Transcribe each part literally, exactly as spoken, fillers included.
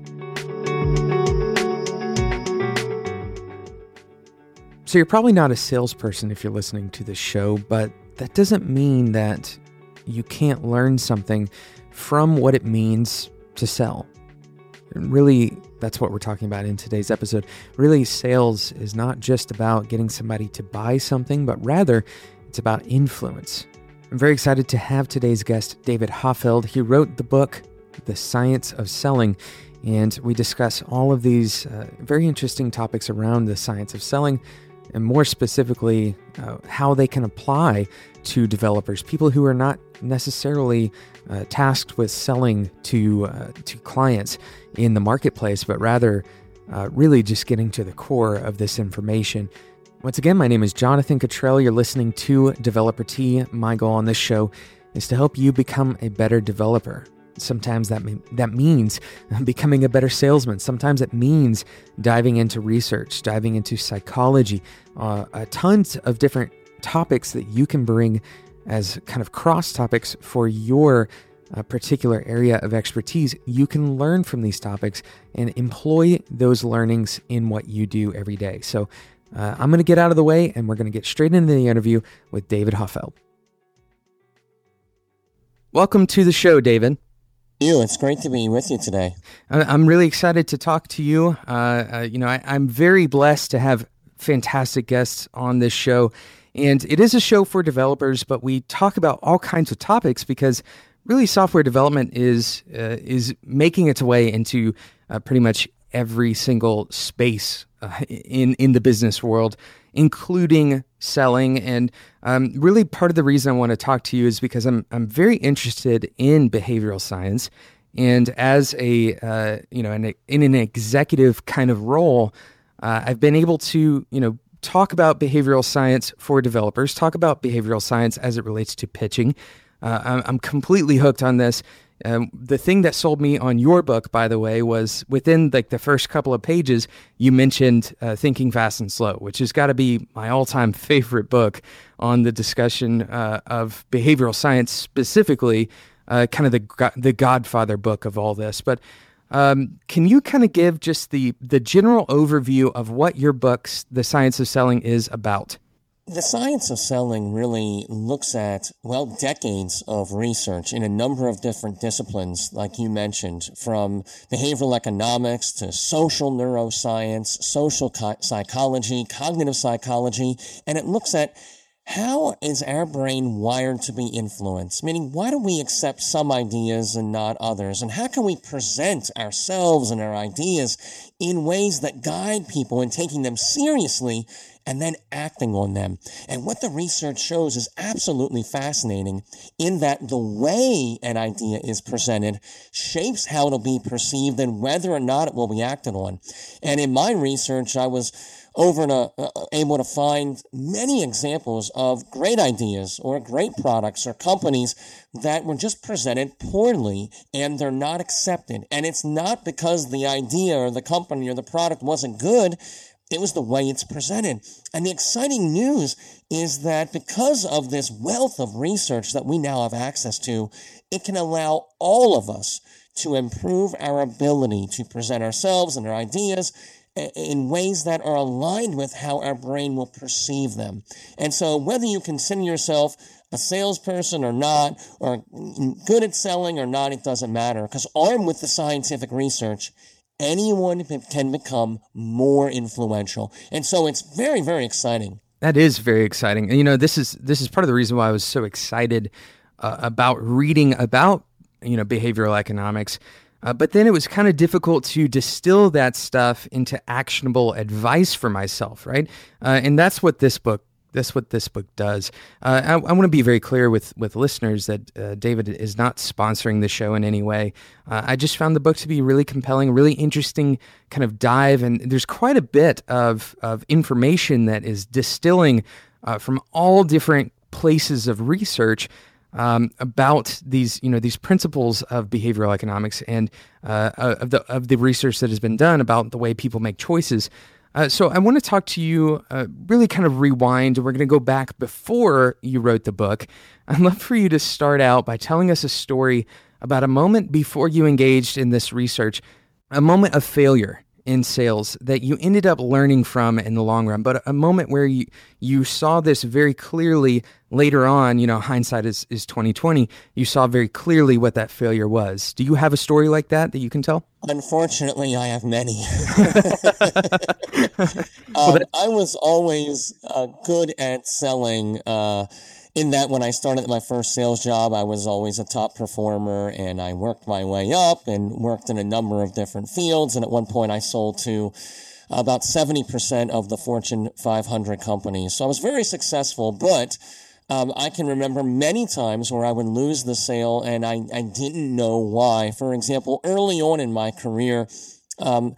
So you're probably not a salesperson if you're listening to this show, but that doesn't mean that you can't learn something from what it means to sell. And really, that's what we're talking about in today's episode. Really, sales is not just about getting somebody to buy something, but rather it's about influence. I'm very excited to have today's guest, David Hoffeld. He wrote the book, The Science of Selling, and we discuss all of these uh, very interesting topics around the science of selling, and more specifically, uh, how they can apply to developers, people who are not necessarily uh, tasked with selling to uh, to clients in the marketplace, but rather uh, really just getting to the core of this information. Once again, my name is Jonathan Cottrell. You're listening to Developer Tea. My goal on this show is to help you become a better developer. Sometimes that mean, that means becoming a better salesman. Sometimes it means diving into research, diving into psychology, uh, a tons of different topics that you can bring as kind of cross topics for your uh, particular area of expertise. You can learn from these topics and employ those learnings in what you do every day. So uh, I'm going to get out of the way and we're going to get straight into the interview with David Hoffeld. Welcome to the show, David. You, it's great to be with you today. I'm really excited to talk to you. Uh, uh, you know, I, I'm very blessed to have fantastic guests on this show, and it is a show for developers, but we talk about all kinds of topics because really software development is uh, is making its way into uh, pretty much every single space uh, in in the business world, including selling. And um, really part of the reason I want to talk to you is because I'm I'm very interested in behavioral science. And as a, uh, you know, in, a, in an executive kind of role, uh, I've been able to, you know, talk about behavioral science for developers, talk about behavioral science as it relates to pitching. Uh, I'm, I'm completely hooked on this. Um, the thing that sold me on your book, by the way, was within like the first couple of pages, you mentioned uh, Thinking Fast and Slow, which has got to be my all-time favorite book on the discussion uh, of behavioral science, specifically uh, kind of the go- the Godfather book of all this. But um, can you kind of give just the the general overview of what your book's The Science of Selling is about? The Science of Selling really looks at, well, decades of research in a number of different disciplines, like you mentioned, from behavioral economics to social neuroscience, social co- psychology, cognitive psychology, and it looks at how is our brain wired to be influenced? Meaning, why do we accept some ideas and not others? And how can we present ourselves and our ideas in ways that guide people in taking them seriously and then acting on them? And what the research shows is absolutely fascinating in that the way an idea is presented shapes how it'll be perceived and whether or not it will be acted on. And in my research, I was over and uh, able to find many examples of great ideas or great products or companies that were just presented poorly and they're not accepted. And it's not because the idea or the company or the product wasn't good. It was the way it's presented. And the exciting news is that because of this wealth of research that we now have access to, it can allow all of us to improve our ability to present ourselves and our ideas in ways that are aligned with how our brain will perceive them. And so whether you consider yourself a salesperson or not, or good at selling or not, it doesn't matter. Because armed with the scientific research, anyone can become more influential. And so it's very, very exciting. That is very exciting. And, you know, this is this is part of the reason why I was so excited uh, about reading about, you know, behavioral economics. Uh, but then it was kind of difficult to distill that stuff into actionable advice for myself, right? Uh, and that's what this book That's what this book does. Uh, I, I want to be very clear with, with listeners that uh, David is not sponsoring the show in any way. Uh, I just found the book to be really compelling, really interesting kind of dive, and there's quite a bit of, of information that is distilling uh, from all different places of research um, about these, you know, these principles of behavioral economics and uh, of the of the research that has been done about the way people make choices. Uh, so I want to talk to you, uh, really kind of rewind. We're going to go back before you wrote the book. I'd love for you to start out by telling us a story about a moment before you engaged in this research a moment of failure in sales that you ended up learning from in the long run, but a moment where you you saw this very clearly later on. You know, hindsight is is twenty twenty. You saw very clearly what that failure was. Do you have a story like that that you can tell? Unfortunately, I have many. um, I was always uh, good at selling. Uh, In that when I started my first sales job, I was always a top performer, and I worked my way up and worked in a number of different fields. And at one point I sold to about seventy percent of the Fortune five hundred companies. So I was very successful, but um, I can remember many times where I would lose the sale and I, I didn't know why. For example, early on in my career, um,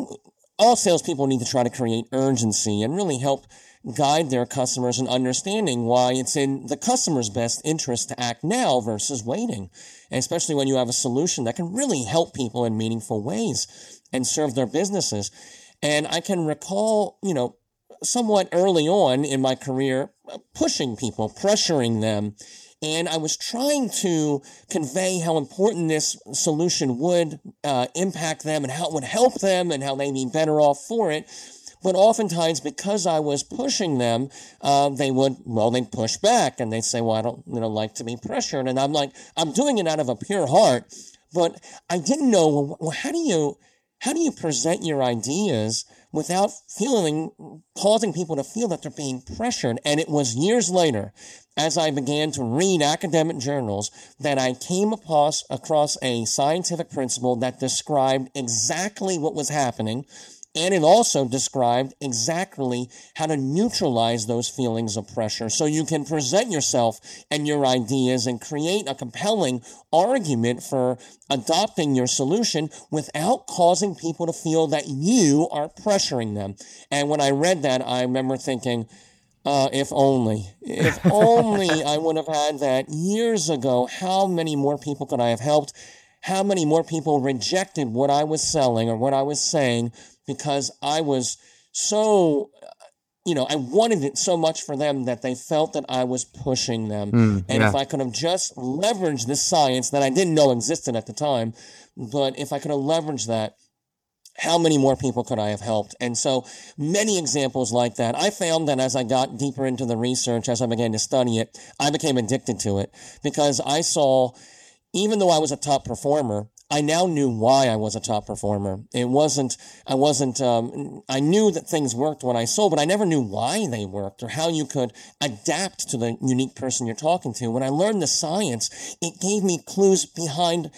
all salespeople need to try to create urgency and really help guide their customers in understanding why it's in the customer's best interest to act now versus waiting, and especially when you have a solution that can really help people in meaningful ways and serve their businesses. And I can recall, you know, somewhat early on in my career, pushing people, pressuring them, and I was trying to convey how important this solution would uh, impact them and how it would help them and how they'd be better off for it. But oftentimes, because I was pushing them, uh, they would, well, they'd push back and they'd say, well, I don't, you know, like to be pressured. And I'm like, I'm doing it out of a pure heart, but I didn't know, well, how do you, how do you present your ideas without feeling, causing people to feel that they're being pressured? And it was years later, as I began to read academic journals, that I came across, across a scientific principle that described exactly what was happening. And it also described exactly how to neutralize those feelings of pressure so you can present yourself and your ideas and create a compelling argument for adopting your solution without causing people to feel that you are pressuring them. And when I read that, I remember thinking, uh, if only, if only I would have had that years ago, how many more people could I have helped? How many more people rejected what I was selling or what I was saying because I was so, you know, I wanted it so much for them that they felt that I was pushing them. Mm, and yeah. If I could have just leveraged this science that I didn't know existed at the time, but if I could have leveraged that, how many more people could I have helped? And so many examples like that. I found that as I got deeper into the research, as I began to study it, I became addicted to it because I saw, even though I was a top performer, I now knew why I was a top performer. It wasn't, I wasn't, um, I knew that things worked when I sold, but I never knew why they worked or how you could adapt to the unique person you're talking to. When I learned the science, it gave me clues behind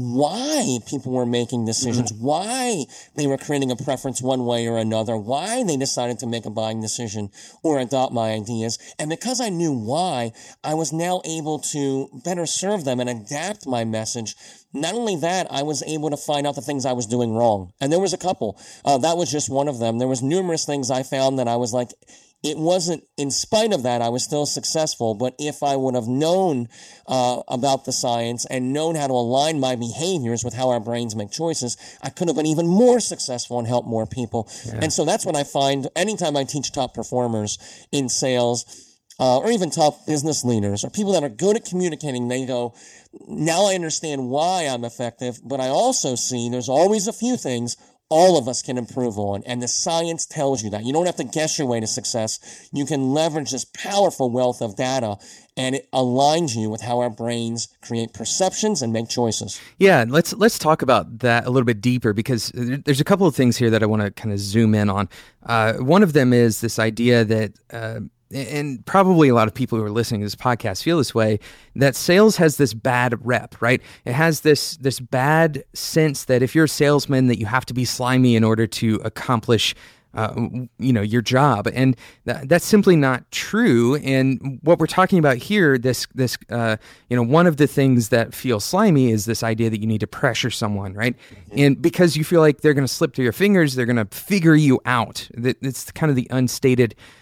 why people were making decisions, mm-hmm. why they were creating a preference one way or another, why they decided to make a buying decision or adopt my ideas. And because I knew why, I was now able to better serve them and adapt my message. Not only that, I was able to find out the things I was doing wrong. And there was a couple. Uh, that was just one of them. There was numerous things I found that I was like, it wasn't, in spite of that, I was still successful. But if I would have known uh, about the science and known how to align my behaviors with how our brains make choices, I could have been even more successful and helped more people. Yeah. And so that's what I find anytime I teach top performers in sales, uh, or even top business leaders or people that are good at communicating, they go, now I understand why I'm effective, but I also see there's always a few things all of us can improve on, and the science tells you that. You don't have to guess your way to success. You can leverage this powerful wealth of data, and it aligns you with how our brains create perceptions and make choices. Yeah, let's let's talk about that a little bit deeper, because there's a couple of things here that I want to kind of zoom in on. Uh, one of them is this idea that uh, and probably a lot of people who are listening to this podcast feel this way, that sales has this bad rep, right? It has this this bad sense that if you're a salesman, that you have to be slimy in order to accomplish uh, you know, your job. And th- that's simply not true. And what we're talking about here, this, this uh, you know, one of the things that feels slimy is this idea that you need to pressure someone, right? Mm-hmm. And because you feel like they're going to slip through your fingers, they're going to figure you out. That it's kind of the unstated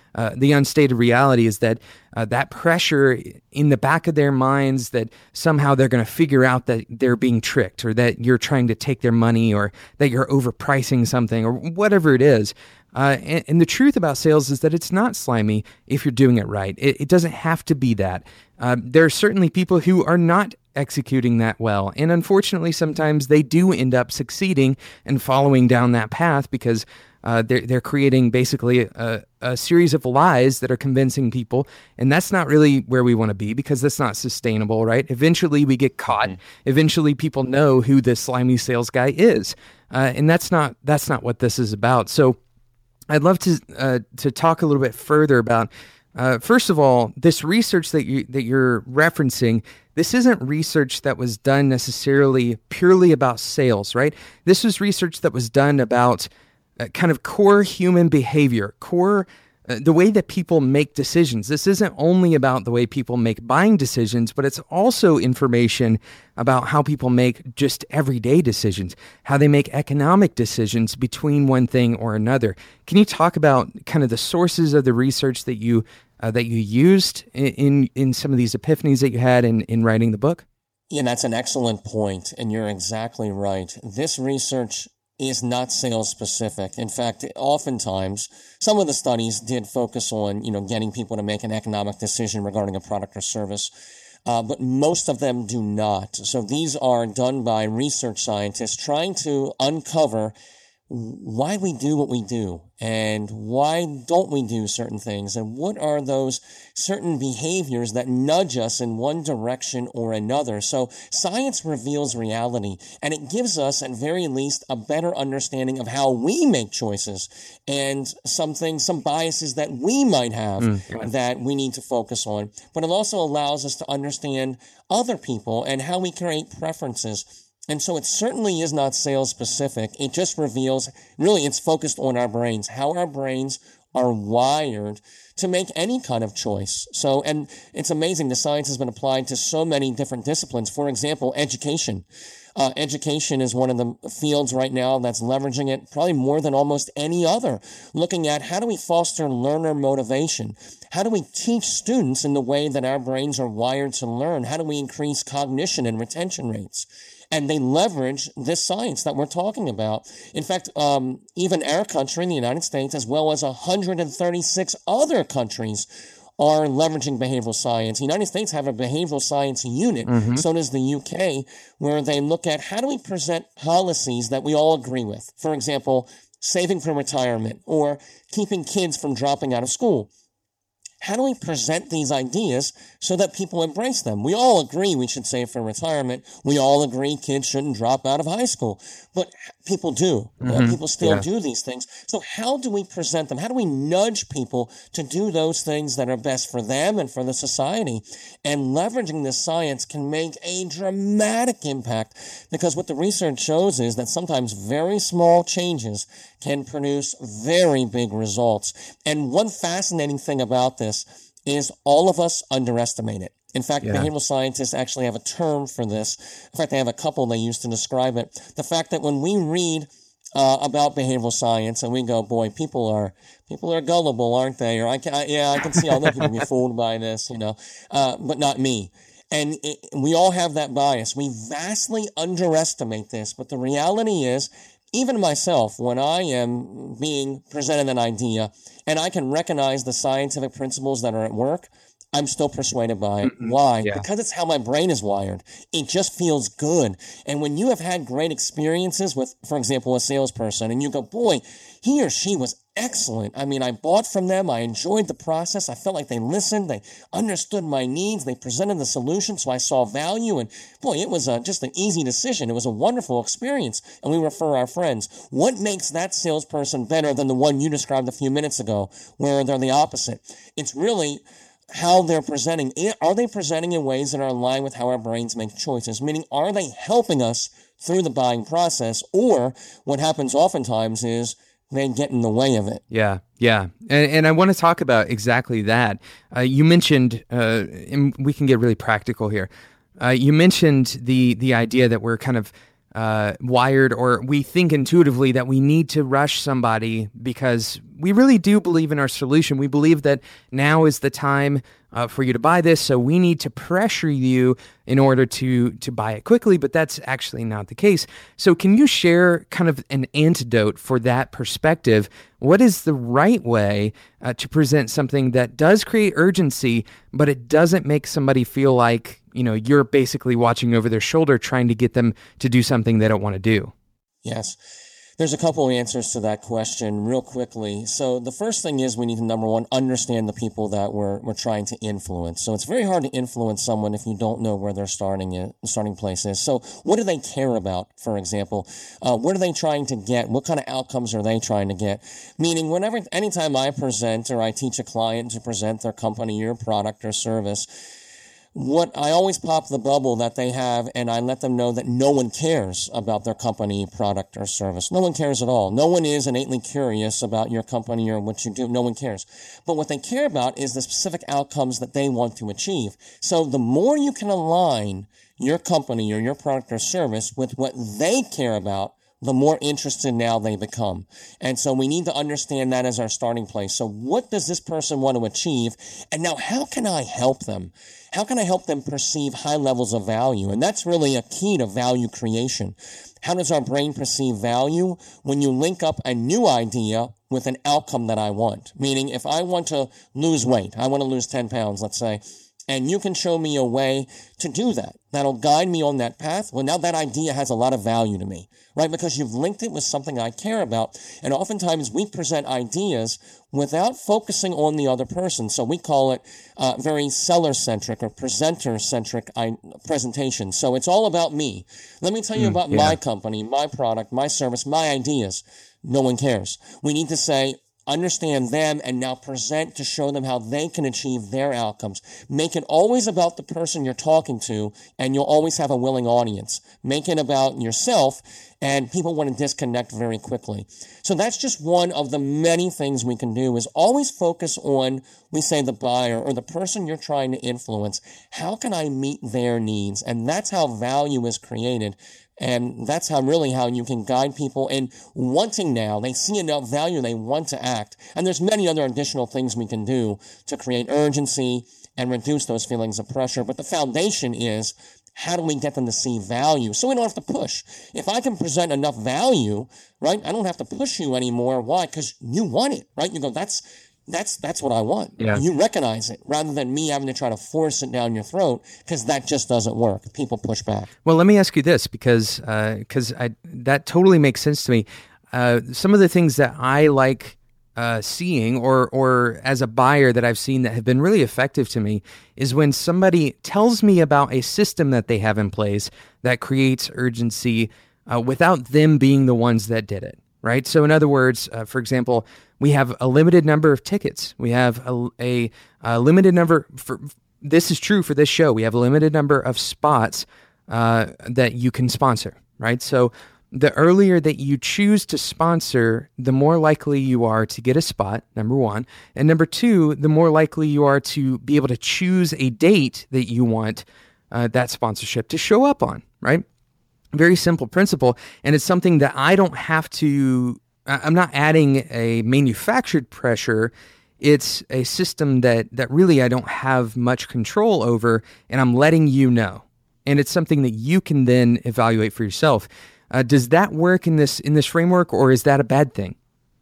uh, the unstated reality is that uh, that pressure in the back of their minds that somehow they're going to figure out that they're being tricked, or that you're trying to take their money, or that you're overpricing something, or whatever it is. Uh, and, and the truth about sales is that it's not slimy if you're doing it right. It, it doesn't have to be that. Uh, there are certainly people who are not executing that well. And unfortunately, sometimes they do end up succeeding and following down that path because uh, they're, they're creating basically a, a series of lies that are convincing people. And that's not really where we want to be, because that's not sustainable, right? Eventually we get caught. Mm-hmm. Eventually people know who this slimy sales guy is. Uh, and that's not, that's not what this is about. So I'd love to, uh, to talk a little bit further about, uh, first of all, this research that you, that you're referencing. This isn't research that was done necessarily purely about sales, right? This was research that was done about uh, kind of core human behavior, core uh, the way that people make decisions. This isn't only about the way people make buying decisions, but it's also information about how people make just everyday decisions, how they make economic decisions between one thing or another. Can you talk about kind of the sources of the research that you Uh, that you used in, in some of these epiphanies that you had in, in writing the book? Yeah, that's an excellent point, and you're exactly right. This research is not sales specific. In fact, oftentimes, some of the studies did focus on, you know, getting people to make an economic decision regarding a product or service, uh, but most of them do not. So these are done by research scientists trying to uncover why we do what we do, and why don't we do certain things, and what are those certain behaviors that nudge us in one direction or another. So science reveals reality, and it gives us, at very least, a better understanding of how we make choices, and some things, some biases that we might have mm, that we need to focus on. But it also allows us to understand other people and how we create preferences. And so it certainly is not sales specific. It just reveals, really, it's focused on our brains, how our brains are wired to make any kind of choice. So, and it's amazing, the science has been applied to so many different disciplines. For example, education. Uh, education is one of the fields right now that's leveraging it probably more than almost any other, looking at how do we foster learner motivation? How do we teach students in the way that our brains are wired to learn? How do we increase cognition and retention rates? And they leverage this science that we're talking about. In fact, um, even our country in the United States, as well as one hundred thirty-six other countries, are leveraging behavioral science. The United States have a behavioral science unit. Mm-hmm. So does the U K, where they look at how do we present policies that we all agree with. For example, saving for retirement, or keeping kids from dropping out of school. How do we present these ideas so that people embrace them? We all agree we should save for retirement. We all agree kids shouldn't drop out of high school. But people do. Mm-hmm. Uh, people still yeah. do these things. So how do we present them? How do we nudge people to do those things that are best for them and for the society? And leveraging this science can make a dramatic impact, because what the research shows is that sometimes very small changes can produce very big results. And one fascinating thing about this is all of us underestimate it. In fact, yeah. behavioral scientists actually have a term for this. In fact, they have a couple they use to describe it. The fact that when we read uh, about behavioral science and we go, boy, people are people are gullible, aren't they? Or I can, I, yeah, I can see other people be fooled by this, you know, uh, but not me. And it, we all have that bias. We vastly underestimate this, but the reality is, even myself, when I am being presented an idea and I can recognize the scientific principles that are at work, I'm still persuaded by it. Mm-hmm. Why? Yeah. Because it's how my brain is wired. It just feels good. And when you have had great experiences with, for example, a salesperson, and you go, boy, he or she was excellent. I mean, I bought from them. I enjoyed the process. I felt like they listened. They understood my needs. They presented the solution, so I saw value. And boy, it was a, just an easy decision. It was a wonderful experience. And we refer our friends. What makes that salesperson better than the one you described a few minutes ago, where they're the opposite? It's really how they're presenting. Are they presenting in ways that are in line with how our brains make choices? Meaning, are they helping us through the buying process? Or what happens oftentimes is they get in the way of it. Yeah, yeah. And, and I want to talk about exactly that. Uh, you mentioned, uh, and we can get really practical here. Uh, you mentioned the the idea that we're kind of uh, wired, or we think intuitively that we need to rush somebody because we really do believe in our solution. We believe that now is the time uh, for you to buy this, so we need to pressure you in order to to buy it quickly, but that's actually not the case. So can you share kind of an antidote for that perspective? What is the right way uh, to present something that does create urgency, but it doesn't make somebody feel like, you know, you're basically watching over their shoulder trying to get them to do something they don't want to do? Yes. There's a couple of answers to that question real quickly. So the first thing is we need to, number one, understand the people that we're, we're trying to influence. So it's very hard to influence someone if you don't know where their starting is, starting place is. So what do they care about, for example? Uh, what are they trying to get? What kind of outcomes are they trying to get? Meaning whenever, anytime I present or I teach a client to present their company or product or service, what I always pop the bubble that they have, and I let them know that no one cares about their company, product, or service. No one cares at all. No one is innately curious about your company or what you do. No one cares. But what they care about is the specific outcomes that they want to achieve. So the more you can align your company or your product or service with what they care about, the more interested now they become. And so we need to understand that as our starting place. So what does this person want to achieve? And now how can I help them? How can I help them perceive high levels of value? And that's really a key to value creation. How does our brain perceive value? When you link up a new idea with an outcome that I want. Meaning if I want to lose weight, I want to lose ten pounds, let's say, and you can show me a way to do that. That'll guide me on that path. Well, now that idea has a lot of value to me, right? Because you've linked it with something I care about. And oftentimes we present ideas without focusing on the other person. So we call it uh, very seller-centric or presenter-centric I- presentation. So it's all about me. Let me tell you mm, about yeah. my company, my product, my service, my ideas. No one cares. We need to say, understand them and now present to show them how they can achieve their outcomes. Make it always about the person you're talking to, and you'll always have a willing audience. Make it about yourself, and people want to disconnect very quickly. So that's just one of the many things we can do, is always focus on, we say, the buyer or the person you're trying to influence. How can I meet their needs? And that's how value is created. And that's how really how you can guide people in wanting now. They see enough value, they want to act. And there's many other additional things we can do to create urgency and reduce those feelings of pressure. But the foundation is, how do we get them to see value? So we don't have to push. If I can present enough value, right, I don't have to push you anymore. Why? Because you want it, right? You go, that's That's that's what I want. Yeah. You recognize it rather than me having to try to force it down your throat, because that just doesn't work. People push back. Well, let me ask you this, because because uh, I that totally makes sense to me. Uh, some of the things that I like uh, seeing, or or as a buyer that I've seen that have been really effective to me, is when somebody tells me about a system that they have in place that creates urgency uh, without them being the ones that did it. Right. So in other words, uh, for example, we have a limited number of tickets. We have a, a, a limited number for, this is true for this show. We have a limited number of spots uh, that you can sponsor, right? So the earlier that you choose to sponsor, the more likely you are to get a spot, number one. And number two, the more likely you are to be able to choose a date that you want uh, that sponsorship to show up on, right? Very simple principle, and it's something that I don't have to, I'm not adding a manufactured pressure. It's a system that that really I don't have much control over, and I'm letting you know. And it's something that you can then evaluate for yourself. Uh, does that work in this in this framework, or is that a bad thing?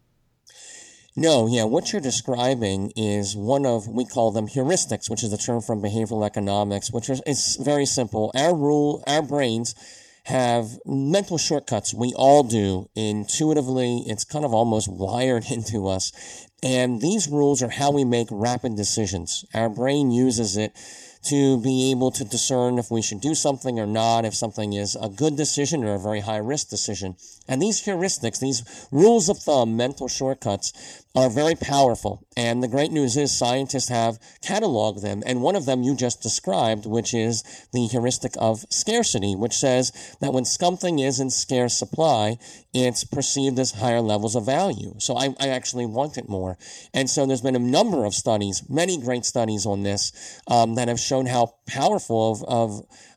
No, yeah, what you're describing is one of, we call them heuristics, which is a term from behavioral economics, which is it's very simple. Our rule, our brains have mental shortcuts. We all do. Intuitively, it's kind of almost wired into us. And these rules are how we make rapid decisions. Our brain uses it to be able to discern if we should do something or not, if something is a good decision or a very high-risk decision. And these heuristics, these rules of thumb, mental shortcuts, are very powerful. And the great news is scientists have cataloged them. And one of them you just described, which is the heuristic of scarcity, which says that when something is in scarce supply, it's perceived as higher levels of value. So I, I actually want it more. And so there's been a number of studies, many great studies on this, um, that have shown how powerful of, of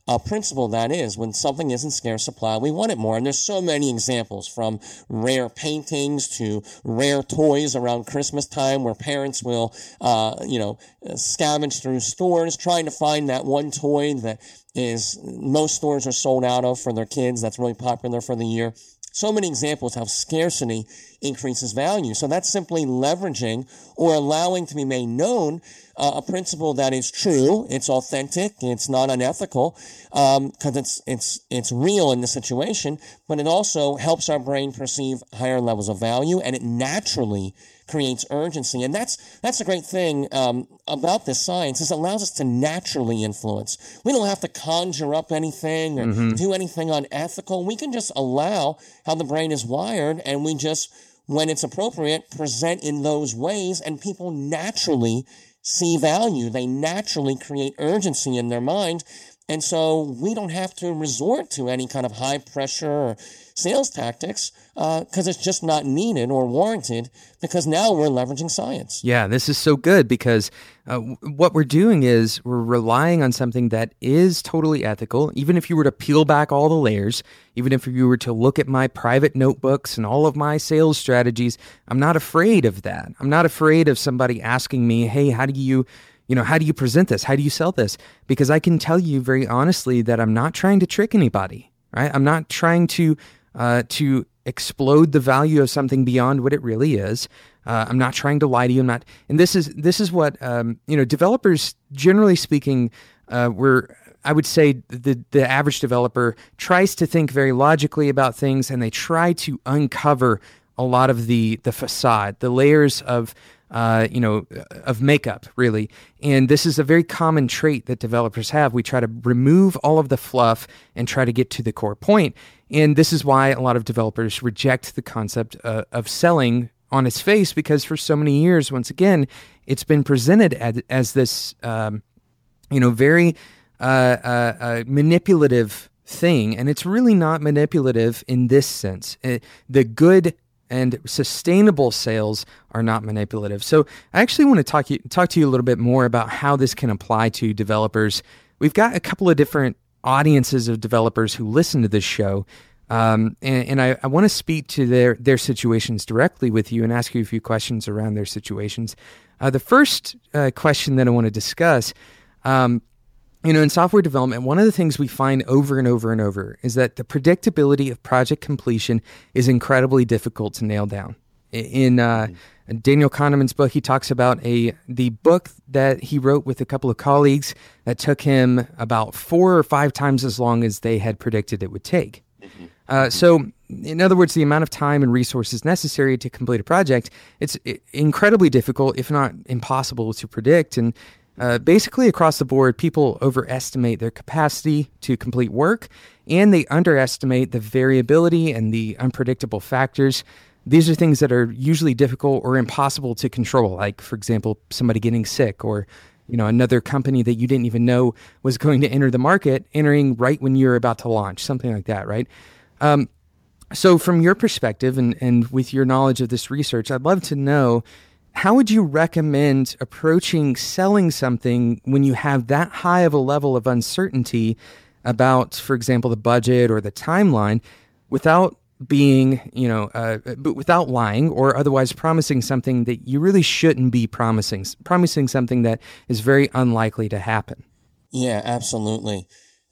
uh, principle that is. When something is in scarce supply, we want it more. And there's so many examples, from rare paintings to rare toys around Christmas time, where parents will, uh, you know, scavenge through stores trying to find that one toy that is most stores are sold out of for their kids. That's really popular for the year. So many examples how scarcity increases value. So that's simply leveraging or allowing to be made known uh, a principle that is true, it's authentic, it's not unethical, um, because it's it's it's real in the situation, but it also helps our brain perceive higher levels of value, and it naturally creates urgency. And that's that's a great thing um, about this science, is it allows us to naturally influence. We don't have to conjure up anything or mm-hmm. do anything unethical. We can just allow how the brain is wired, and we just, when it's appropriate, present in those ways, and people naturally see value. They naturally create urgency in their mind. And so we don't have to resort to any kind of high pressure or sales tactics because uh, it's just not needed or warranted, because now we're leveraging science. Yeah, this is so good, because uh, w- what we're doing is we're relying on something that is totally ethical. Even if you were to peel back all the layers, even if you were to look at my private notebooks and all of my sales strategies, I'm not afraid of that. I'm not afraid of somebody asking me, hey, how do you... You know, how do you present this? How do you sell this? Because I can tell you very honestly that I'm not trying to trick anybody, right? I'm not trying to uh, to explode the value of something beyond what it really is. Uh, I'm not trying to lie to you. I'm not, and this is this is what um, you know. Developers, generally speaking, uh, we're I would say the the average developer tries to think very logically about things, and they try to uncover a lot of the the facade, the layers of. Uh, you know, of makeup, really. And this is a very common trait that developers have. We try to remove all of the fluff and try to get to the core point. And this is why a lot of developers reject the concept uh, of selling on its face, because for so many years, once again, it's been presented as, as this, um, you know, very uh, uh, uh, manipulative thing. And it's really not manipulative in this sense. Uh, the good and sustainable sales are not manipulative. So I actually want to talk, you, talk to you a little bit more about how this can apply to developers. We've got a couple of different audiences of developers who listen to this show, um, and, and I, I want to speak to their, their situations directly with you and ask you a few questions around their situations. Uh, the first uh, question that I want to discuss, um, you know, in software development, one of the things we find over and over and over is that the predictability of project completion is incredibly difficult to nail down. In uh, mm-hmm. Daniel Kahneman's book, he talks about a the book that he wrote with a couple of colleagues that took him about four or five times as long as they had predicted it would take. Mm-hmm. Uh, so, in other words, the amount of time and resources necessary to complete a project, it's incredibly difficult, if not impossible, to predict. And Uh, basically, across the board, people overestimate their capacity to complete work, and they underestimate the variability and the unpredictable factors. These are things that are usually difficult or impossible to control, like, for example, somebody getting sick, or you know, another company that you didn't even know was going to enter the market, entering right when you're about to launch, something like that, right? Um, so from your perspective and, and with your knowledge of this research, I'd love to know, how would you recommend approaching selling something when you have that high of a level of uncertainty about, for example, the budget or the timeline, without being, you know, uh, but without lying or otherwise promising something that you really shouldn't be promising, promising something that is very unlikely to happen? Yeah, absolutely.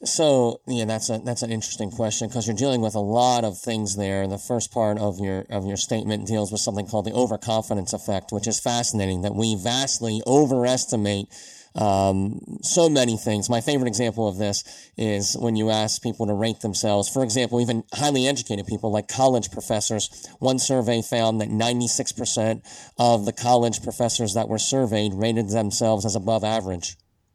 So, yeah, that's a that's an interesting question, because you're dealing with a lot of things there. The first part of your of your statement deals with something called the overconfidence effect, which is fascinating, that we vastly overestimate um, so many things. My favorite example of this is when you ask people to rate themselves. For example, even highly educated people like college professors. One survey found that ninety-six percent of the college professors that were surveyed rated themselves as above average.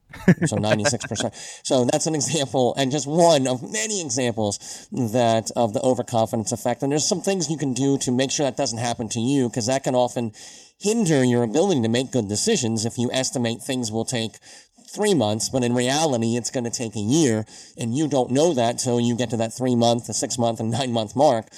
So ninety-six percent. So that's an example, and just one of many examples that of the overconfidence effect. And there's some things you can do to make sure that doesn't happen to you, because that can often hinder your ability to make good decisions if you estimate things will take three months, but in reality, it's going to take a year, and you don't know that till you get to that three-month, the six-month, and nine-month mark.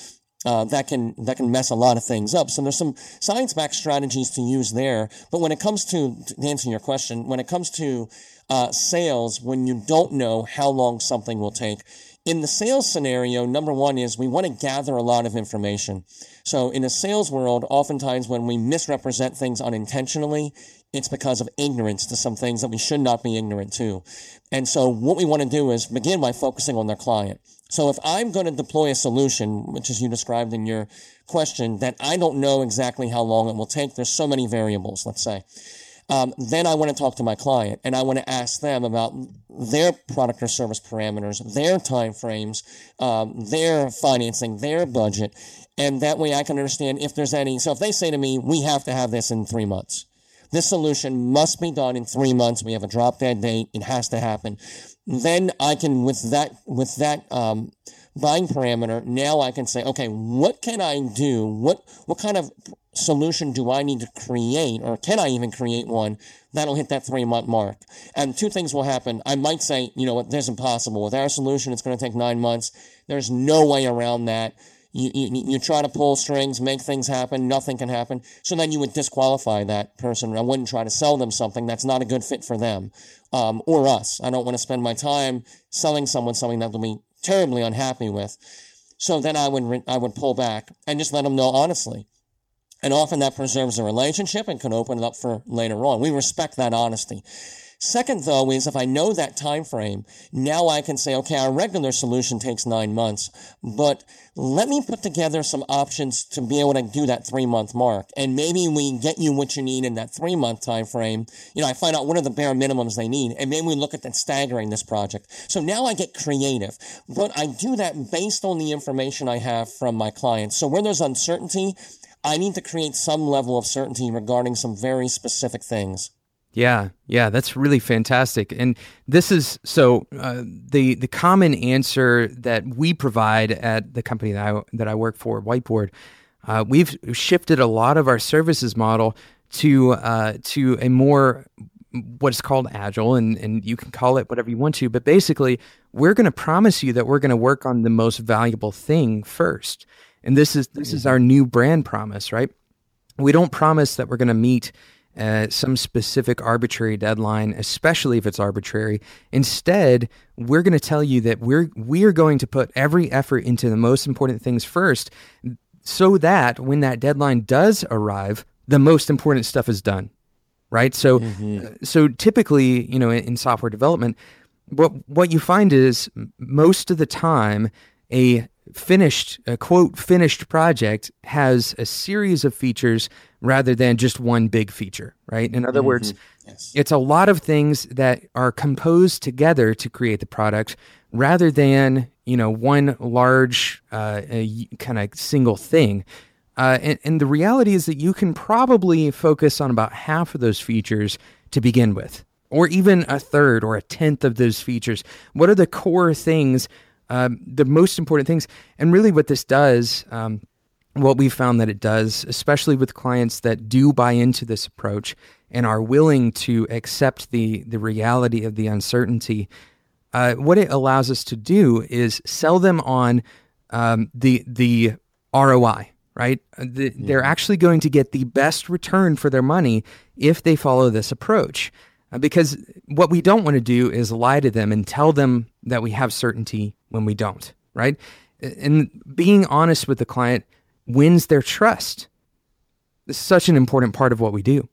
uh, that can that can mess a lot of things up. So there's some science-backed strategies to use there. But when it comes to, to answering your question, when it comes to uh, sales, when you don't know how long something will take, in the sales scenario, number one is we want to gather a lot of information. So in the sales world, oftentimes when we misrepresent things unintentionally, it's because of ignorance to some things that we should not be ignorant to. And so what we want to do is begin by focusing on their client. So if I'm going to deploy a solution, which as you described in your question, that I don't know exactly how long it will take, there's so many variables, let's say. Um, then I want to talk to my client and I want to ask them about their product or service parameters, their timeframes, um, their financing, their budget. And that way I can understand if there's any. So if they say to me, we have to have this in three months. This solution must be done in three months. We have a drop dead date. It has to happen. Then I can, with that, with that, um, buying parameter, now I can say, okay, what can I do? What, what kind of solution do I need to create, or can I even create one that'll hit that three month mark? And two things will happen. I might say, you know what, this is impossible. With our solution, it's going to take nine months. There's no way around that. You, you, you try to pull strings, make things happen, nothing can happen. So then you would disqualify that person. I wouldn't try to sell them something that's not a good fit for them, um, or us. I don't want to spend my time selling someone something that they'll be terribly unhappy with. So then I would, re- I would pull back and just let them know honestly. And often that preserves the relationship and can open it up for later on. We respect that honesty. Second, though, is if I know that time frame, now I can say, okay, our regular solution takes nine months, but let me put together some options to be able to do that three-month mark. And maybe we get you what you need in that three-month time frame. You know, I find out what are the bare minimums they need, and maybe we look at that staggering this project. So now I get creative, but I do that based on the information I have from my clients. So where there's uncertainty, I need to create some level of certainty regarding some very specific things. Yeah, yeah, that's really fantastic. And this is, so uh, the the common answer that we provide at the company that I, that I work for, Whiteboard, uh, we've shifted a lot of our services model to uh, to a more, what's called agile, and, and you can call it whatever you want to, but basically, we're going to promise you that we're going to work on the most valuable thing first. And this is this is our new brand promise, right? We don't promise that we're going to meet Uh, some specific arbitrary deadline, especially if it's arbitrary. Instead, we're going to tell you that we're we're going to put every effort into the most important things first, so that when that deadline does arrive, the most important stuff is done, right? So, mm-hmm. uh, so typically, you know, in, in software development, what what you find is most of the time a finished, a quote, finished project has a series of features rather than just one big feature, right? In other mm-hmm. words, yes. It's a lot of things that are composed together to create the product rather than, you know, one large uh, kind of single thing. Uh, and, and the reality is that you can probably focus on about half of those features to begin with, or even a third or a tenth of those features. What are the core things, um, the most important things? And really what this does, um, what we found that it does, especially with clients that do buy into this approach and are willing to accept the, the reality of the uncertainty, uh, what it allows us to do is sell them on um, the the R O I, right? The, yeah. They're actually going to get the best return for their money if they follow this approach. Uh, because what we don't want to do is lie to them and tell them that we have certainty when we don't, right? And being honest with the client wins their trust. This is such an important part of what we do.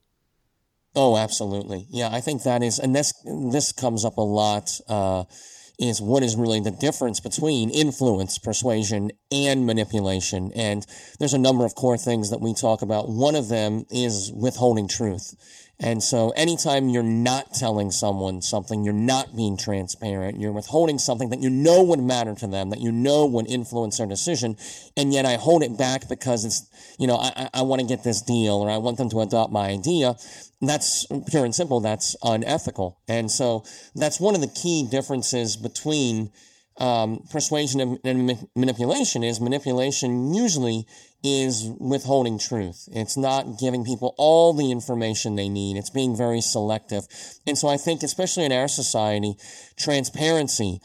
Oh, absolutely. Yeah, I think that is, and this this comes up a lot, uh, is what is really the difference between influence, persuasion, and manipulation. And there's a number of core things that we talk about. One of them is withholding truth. And so anytime you're not telling someone something, you're not being transparent, you're withholding something that you know would matter to them, that you know would influence their decision, and yet I hold it back because it's, you know, I, I want to get this deal or I want them to adopt my idea, that's pure and simple, that's unethical. And so that's one of the key differences between um, persuasion and, and ma- manipulation is manipulation usually is withholding truth. It's not giving people all the information they need. It's being very selective. And so I think, especially in our society, transparency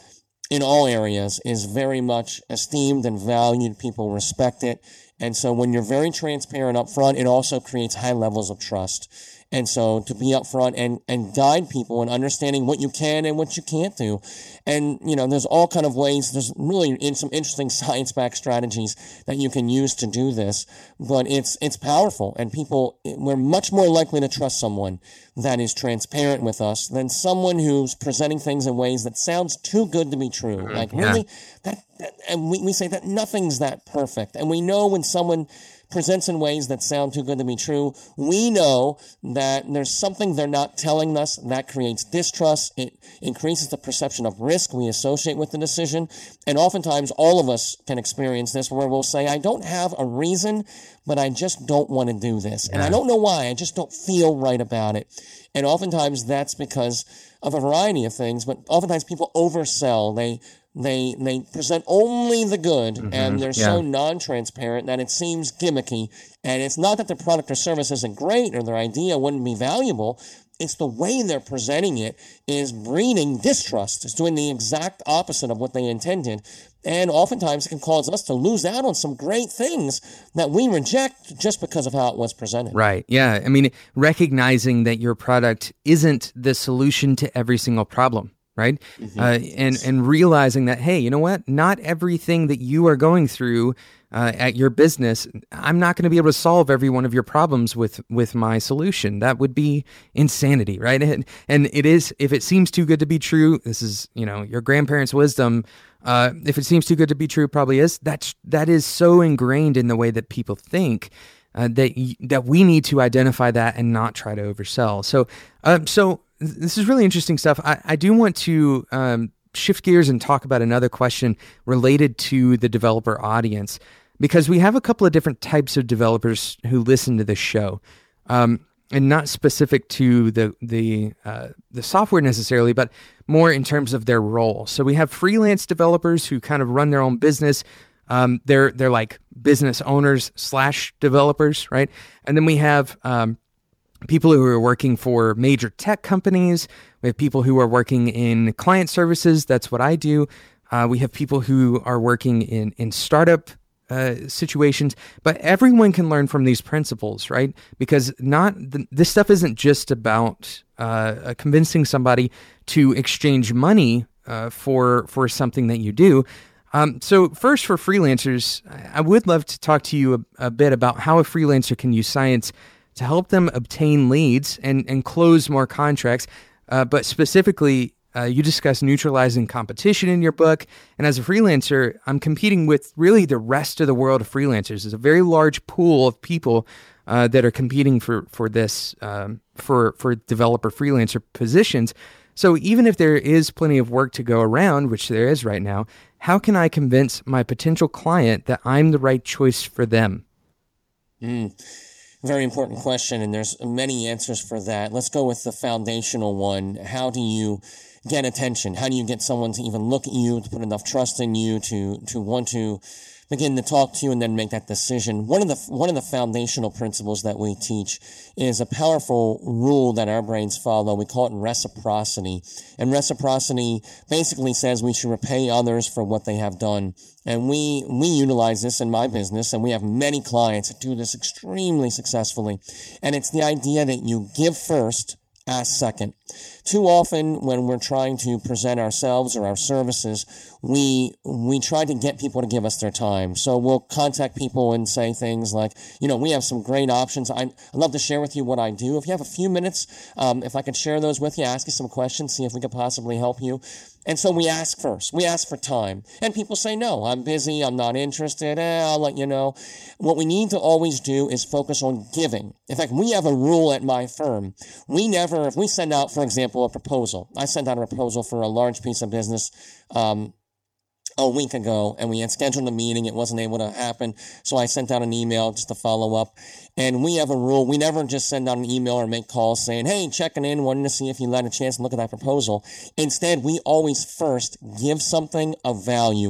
in all areas is very much esteemed and valued. People respect it. And so when you're very transparent up front, it also creates high levels of trust. And so to be upfront and, and guide people in understanding what you can and what you can't do. And, you know, there's all kind of ways, there's really in some interesting science-backed strategies that you can use to do this, but it's, it's powerful. And people, we're much more likely to trust someone that is transparent with us than someone who's presenting things in ways that sounds too good to be true. Mm-hmm. Like, really? Yeah. That, that, and we, we say that nothing's that perfect. And we know when someone presents in ways that sound too good to be true, we know that there's something they're not telling us that creates distrust. It increases the perception of risk we associate with the decision. And oftentimes all of us can experience this where we'll say, I don't have a reason, but I just don't want to do this. Yeah. And I don't know why. I just don't feel right about it. And oftentimes that's because of a variety of things, but oftentimes people oversell. They They they present only the good, mm-hmm. and they're yeah. so non-transparent that it seems gimmicky. And it's not that their product or service isn't great or their idea wouldn't be valuable. It's the way they're presenting it is breeding distrust. It's doing the exact opposite of what they intended. And oftentimes it can cause us to lose out on some great things that we reject just because of how it was presented. Right. Yeah. I mean, recognizing that your product isn't the solution to every single problem. Right. Mm-hmm. Uh, and, and realizing that, hey, you know what? Not everything that you are going through uh, at your business, I'm not going to be able to solve every one of your problems with, with my solution. That would be insanity. Right. And, and it is, if it seems too good to be true, this is, you know, your grandparents' wisdom. Uh, if it seems too good to be true, it probably is. That's, that is so ingrained in the way that people think uh, that, that we need to identify that and not try to oversell. So, um, so, this is really interesting stuff. I, I do want to um, shift gears and talk about another question related to the developer audience, because we have a couple of different types of developers who listen to this show, um, and not specific to the the uh, the software necessarily, but more in terms of their role. So we have freelance developers who kind of run their own business. Um, they're they're like business owners slash developers, right? And then we have um, people who are working for major tech companies. We have people who are working in client services. That's what I do. Uh, we have people who are working in, in startup uh, situations. But everyone can learn from these principles, right? Because not the, this stuff isn't just about uh, convincing somebody to exchange money uh, for for something that you do. Um, so first, for freelancers, I would love to talk to you a, a bit about how a freelancer can use science to help them obtain leads and, and close more contracts. Uh, but specifically, uh, you discuss neutralizing competition in your book. And as a freelancer, I'm competing with really the rest of the world of freelancers. There's a very large pool of people uh, that are competing for, for this, um, for, for developer freelancer positions. So even if there is plenty of work to go around, which there is right now, how can I convince my potential client that I'm the right choice for them? Mm. Very important question, and there's many answers for that. Let's go with the foundational one. How do you get attention? How do you get someone to even look at you, to put enough trust in you, to to want to begin to talk to you and then make that decision? One of the one of the foundational principles that we teach is a powerful rule that our brains follow. We call it reciprocity. And reciprocity basically says we should repay others for what they have done. And we, we utilize this in my business, and we have many clients that do this extremely successfully. And it's the idea that you give first, ask second. Too often when we're trying to present ourselves or our services, we we try to get people to give us their time. So we'll contact people and say things like, you know, we have some great options. I'd love to share with you what I do. If you have a few minutes, um, if I could share those with you, ask you some questions, see if we could possibly help you. And so we ask first. We ask for time. And people say, no, I'm busy. I'm not interested. Eh, I'll let you know. What we need to always do is focus on giving. In fact, we have a rule at my firm. We never, if we send out, for example, a proposal. I sent out a proposal for a large piece of business um, a week ago, and we had scheduled a meeting. It wasn't able to happen, so I sent out an email just to follow up. And we have a rule. We never just send out an email or make calls saying, hey, checking in, wanting to see if you had a chance to look at that proposal. Instead, we always first give something of value at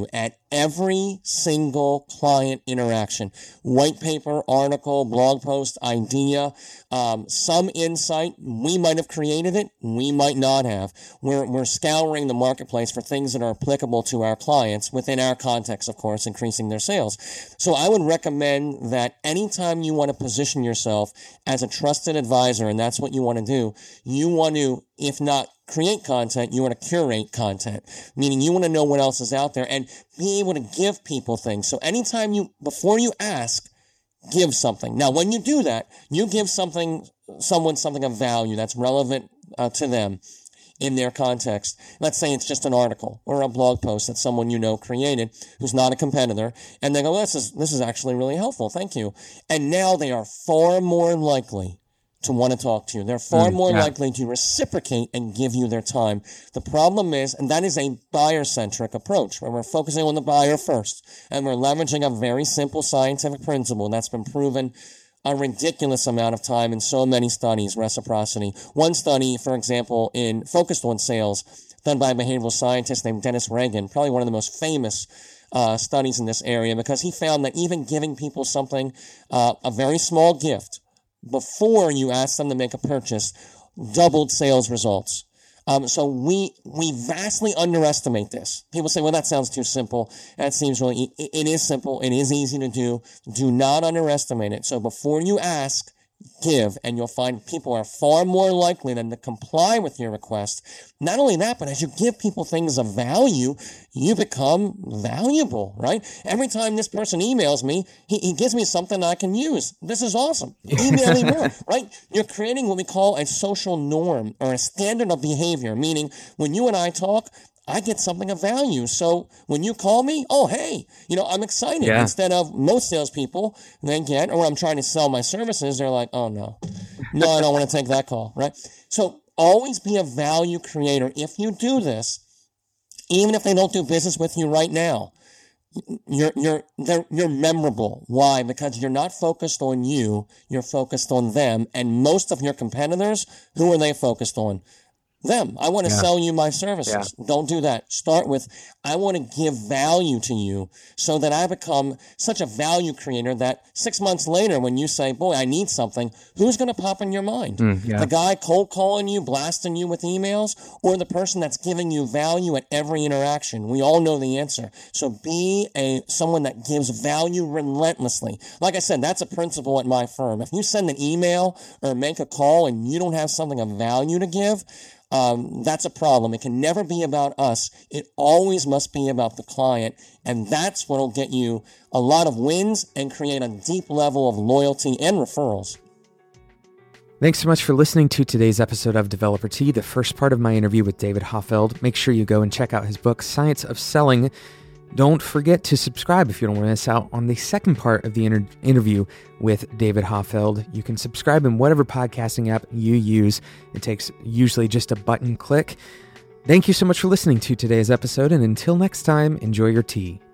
every single client interaction. White paper, article, blog post, idea, um, some insight. We might have created it. We might not have. We're, we're scouring the marketplace for things that are applicable to our clients within our context, of course, increasing their sales. So I would recommend that anytime you want to position yourself as a trusted advisor, and that's what you want to do, you want to, if not create content, you want to curate content, meaning you want to know what else is out there and be able to give people things. So anytime you, before you ask, give something. Now, when you do that, you give something, someone something of value that's relevant uh, to them in their context. Let's say it's just an article or a blog post that someone you know created who's not a competitor, and they go, well, this is, this is actually really helpful. Thank you. And now they are far more likely to want to talk to you. They're far mm, more yeah. likely to reciprocate and give you their time. The problem is, and that is a buyer-centric approach, where we're focusing on the buyer first, and we're leveraging a very simple scientific principle that's been proven a ridiculous amount of time in so many studies, reciprocity. One study, for example, in focused on sales, done by a behavioral scientist named Dennis Reagan, probably one of the most famous uh, studies in this area, because he found that even giving people something, uh, a very small gift, before you ask them to make a purchase, doubled sales results. Um, so we we vastly underestimate this. People say, well, that sounds too simple. That seems really, it, it is simple. It is easy to do. Do not underestimate it. So before you ask, give, and you'll find people are far more likely than to comply with your request. Not only that, but as you give people things of value, you become valuable, right? Every time this person emails me, he, he gives me something I can use. This is awesome. Email me more, right? You're creating what we call a social norm or a standard of behavior, meaning when you and I talk, I get something of value. So when you call me, oh, hey, you know, I'm excited. Yeah. Instead of most salespeople, they get, or when I'm trying to sell my services, they're like, oh, no, no, I don't want to take that call, right? So always be a value creator. If you do this, even if they don't do business with you right now, you're, you're, they're, you're memorable. Why? Because you're not focused on you. You're focused on them. And most of your competitors, who are they focused on? Them. I want to yeah. sell you my services. Yeah. Don't do that. Start with, I want to give value to you so that I become such a value creator that six months later when you say, boy, I need something, who's going to pop in your mind? Mm, yeah. The guy cold calling you, blasting you with emails, or the person that's giving you value at every interaction? We all know the answer. So be a someone that gives value relentlessly. Like I said, that's a principle at my firm. If you send an email or make a call and you don't have something of value to give, Um, that's a problem. It can never be about us. It always must be about the client. And that's what will get you a lot of wins and create a deep level of loyalty and referrals. Thanks so much for listening to today's episode of Developer Tea, the first part of my interview with David Hoffeld. Make sure you go and check out his book, Science of Selling. Don't forget to subscribe if you don't want to miss out on the second part of the inter- interview with David Hoffeld. You can subscribe in whatever podcasting app you use. It takes usually just a button click. Thank you so much for listening to today's episode, and until next time, enjoy your tea.